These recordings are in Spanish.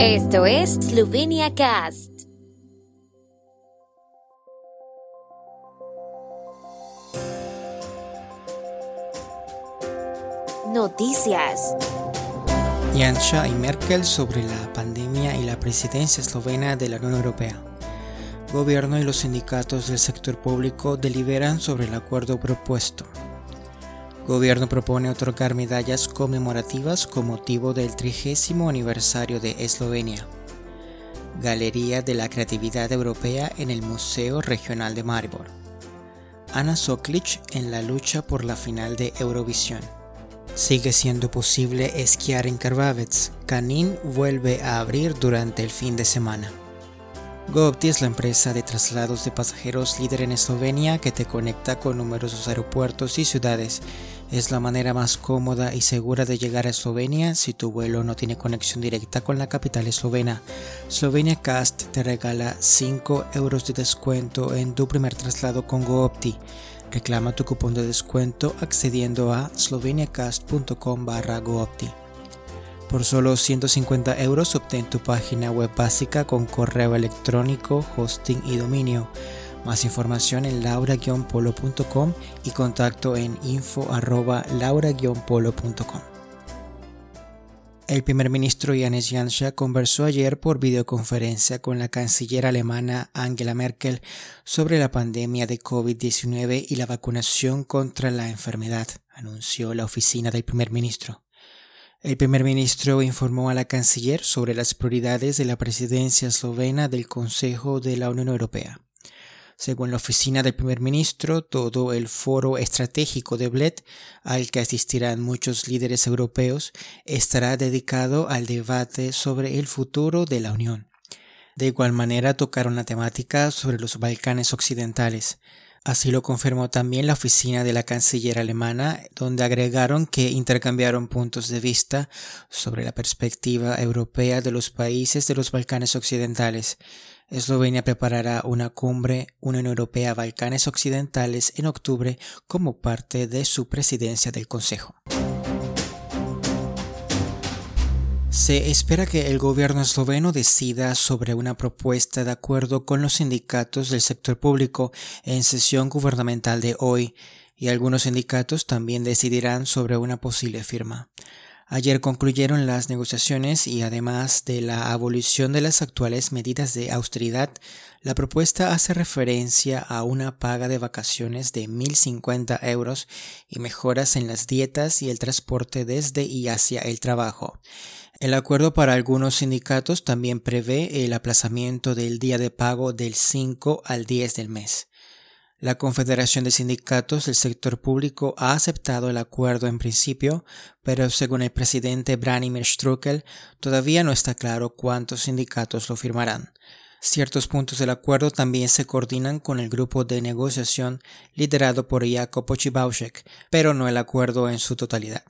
Esto es Slovenia Cast. Noticias. Janša y Merkel sobre la pandemia y la presidencia eslovena de la Unión Europea. Gobierno y los sindicatos del sector público deliberan sobre el acuerdo propuesto. Gobierno propone otorgar medallas conmemorativas con motivo del 30º aniversario de Eslovenia. Galería de la Creatividad Europea en el Museo Regional de Maribor. Ana Soklic en la lucha por la final de Eurovisión. Sigue siendo posible esquiar en Krvavec. Kanin vuelve a abrir durante el fin de semana. GoOpti es la empresa de traslados de pasajeros líder en Eslovenia que te conecta con numerosos aeropuertos y ciudades. Es la manera más cómoda y segura de llegar a Eslovenia si tu vuelo no tiene conexión directa con la capital eslovena. Slovenia Cast te regala 5 euros de descuento en tu primer traslado con GoOpti. Reclama tu cupón de descuento accediendo a sloveniacast.com/GoOpti. Por solo 150 euros obtén tu página web básica con correo electrónico, hosting y dominio. Más información en laura-polo.com y contacto en info@laura-polo.com. El primer ministro Janez Janša conversó ayer por videoconferencia con la canciller alemana Angela Merkel sobre la pandemia de COVID-19 y la vacunación contra la enfermedad, anunció la oficina del primer ministro. El primer ministro informó a la canciller sobre las prioridades de la presidencia eslovena del Consejo de la Unión Europea. Según la oficina del primer ministro, todo el foro estratégico de Bled, al que asistirán muchos líderes europeos, estará dedicado al debate sobre el futuro de la Unión. De igual manera, tocaron la temática sobre los Balcanes occidentales. Así lo confirmó también la oficina de la canciller alemana, donde agregaron que intercambiaron puntos de vista sobre la perspectiva europea de los países de los Balcanes occidentales. Eslovenia preparará una cumbre Unión Europea-Balcanes Occidentales en octubre como parte de su presidencia del Consejo. Se espera que el gobierno esloveno decida sobre una propuesta de acuerdo con los sindicatos del sector público en sesión gubernamental de hoy, y algunos sindicatos también decidirán sobre una posible firma. Ayer concluyeron las negociaciones y además de la abolición de las actuales medidas de austeridad, la propuesta hace referencia a una paga de vacaciones de 1.050 euros y mejoras en las dietas y el transporte desde y hacia el trabajo. El acuerdo para algunos sindicatos también prevé el aplazamiento del día de pago del 5 al 10 del mes. La Confederación de Sindicatos del Sector Público ha aceptado el acuerdo en principio, pero según el presidente Branimir Štrukelj, todavía no está claro cuántos sindicatos lo firmarán. Ciertos puntos del acuerdo también se coordinan con el grupo de negociación liderado por Jakub Počivalšek, pero no el acuerdo en su totalidad.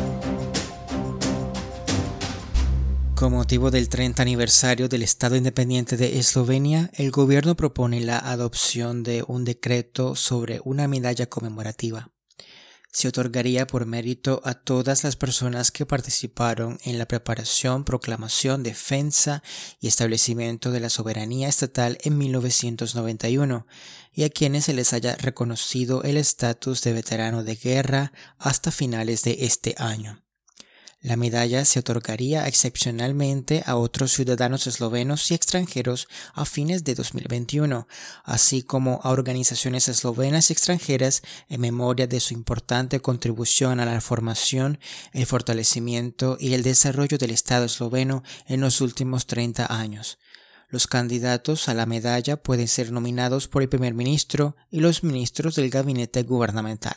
Con motivo del 30 aniversario del Estado Independiente de Eslovenia, el gobierno propone la adopción de un decreto sobre una medalla conmemorativa. Se otorgaría por mérito a todas las personas que participaron en la preparación, proclamación, defensa y establecimiento de la soberanía estatal en 1991 y a quienes se les haya reconocido el estatus de veterano de guerra hasta finales de este año. La medalla se otorgaría excepcionalmente a otros ciudadanos eslovenos y extranjeros a fines de 2021, así como a organizaciones eslovenas y extranjeras en memoria de su importante contribución a la formación, el fortalecimiento y el desarrollo del Estado esloveno en los últimos 30 años. Los candidatos a la medalla pueden ser nominados por el primer ministro y los ministros del gabinete gubernamental.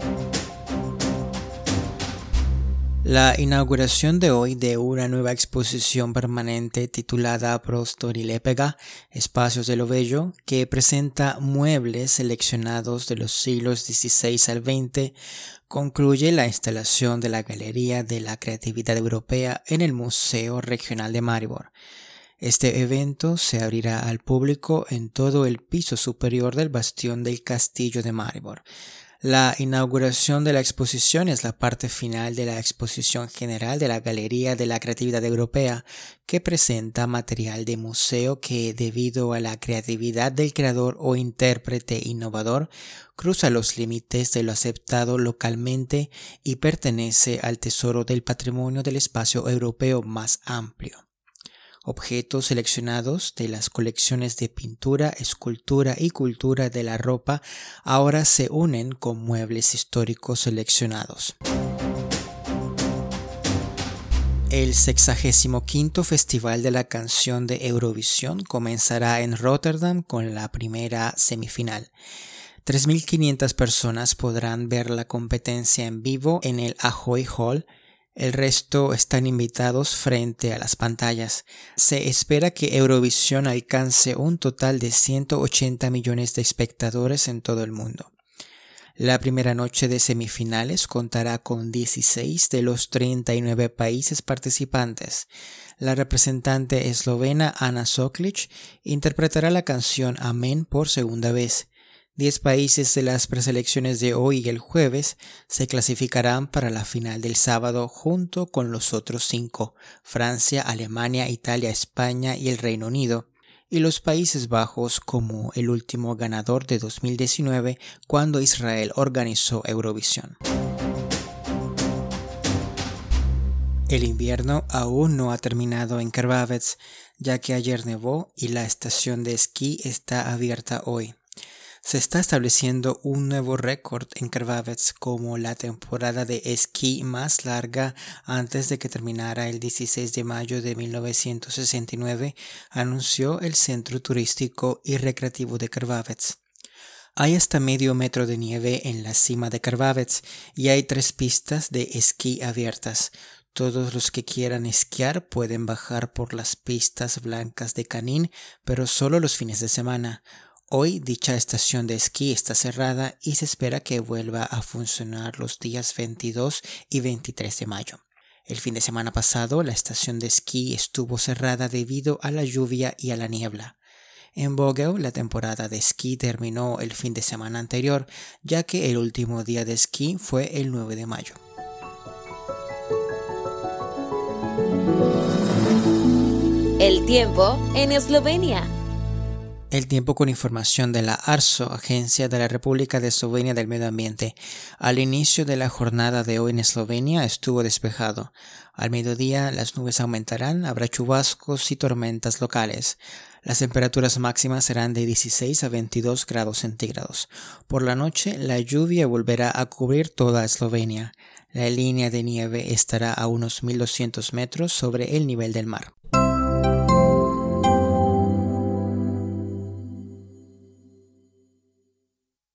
La inauguración de hoy de una nueva exposición permanente titulada Prostori lepega, Espacios de lo Bello, que presenta muebles seleccionados de los siglos XVI al XX, concluye la instalación de la Galería de la Creatividad Europea en el Museo Regional de Maribor. Este evento se abrirá al público en todo el piso superior del bastión del Castillo de Maribor. La inauguración de la exposición es la parte final de la exposición general de la Galería de la Creatividad Europea, que presenta material de museo que, debido a la creatividad del creador o intérprete innovador, cruza los límites de lo aceptado localmente y pertenece al tesoro del patrimonio del espacio europeo más amplio. Objetos seleccionados de las colecciones de pintura, escultura y cultura de la ropa ahora se unen con muebles históricos seleccionados. El 65º Festival de la Canción de Eurovisión comenzará en Rotterdam con la primera semifinal. 3.500 personas podrán ver la competencia en vivo en el Ahoy Hall. El resto están invitados frente a las pantallas. Se espera que Eurovisión alcance un total de 180 millones de espectadores en todo el mundo. La primera noche de semifinales contará con 16 de los 39 países participantes. La representante eslovena Ana Soklic interpretará la canción Amén por segunda vez. 10 países de las preselecciones de hoy y el jueves se clasificarán para la final del sábado junto con los otros 5, Francia, Alemania, Italia, España y el Reino Unido, y los Países Bajos como el último ganador de 2019 cuando Israel organizó Eurovisión. El invierno aún no ha terminado en Krvavec, ya que ayer nevó y la estación de esquí está abierta hoy. Se está estableciendo un nuevo récord en Krvavec como la temporada de esquí más larga antes de que terminara el 16 de mayo de 1969, anunció el Centro Turístico y Recreativo de Krvavec. Hay hasta medio metro de nieve en la cima de Krvavec y hay 3 pistas de esquí abiertas. Todos los que quieran esquiar pueden bajar por las pistas blancas de Kanin, pero solo los fines de semana. Hoy dicha estación de esquí está cerrada y se espera que vuelva a funcionar los días 22 y 23 de mayo. El fin de semana pasado la estación de esquí estuvo cerrada debido a la lluvia y a la niebla. En Vogel la temporada de esquí terminó el fin de semana anterior, ya que el último día de esquí fue el 9 de mayo. El tiempo en Eslovenia. El tiempo con información de la ARSO, Agencia de la República de Eslovenia del Medio Ambiente. Al inicio de la jornada de hoy en Eslovenia estuvo despejado. Al mediodía las nubes aumentarán, habrá chubascos y tormentas locales. Las temperaturas máximas serán de 16 a 22 grados centígrados. Por la noche la lluvia volverá a cubrir toda Eslovenia. La línea de nieve estará a unos 1.200 metros sobre el nivel del mar.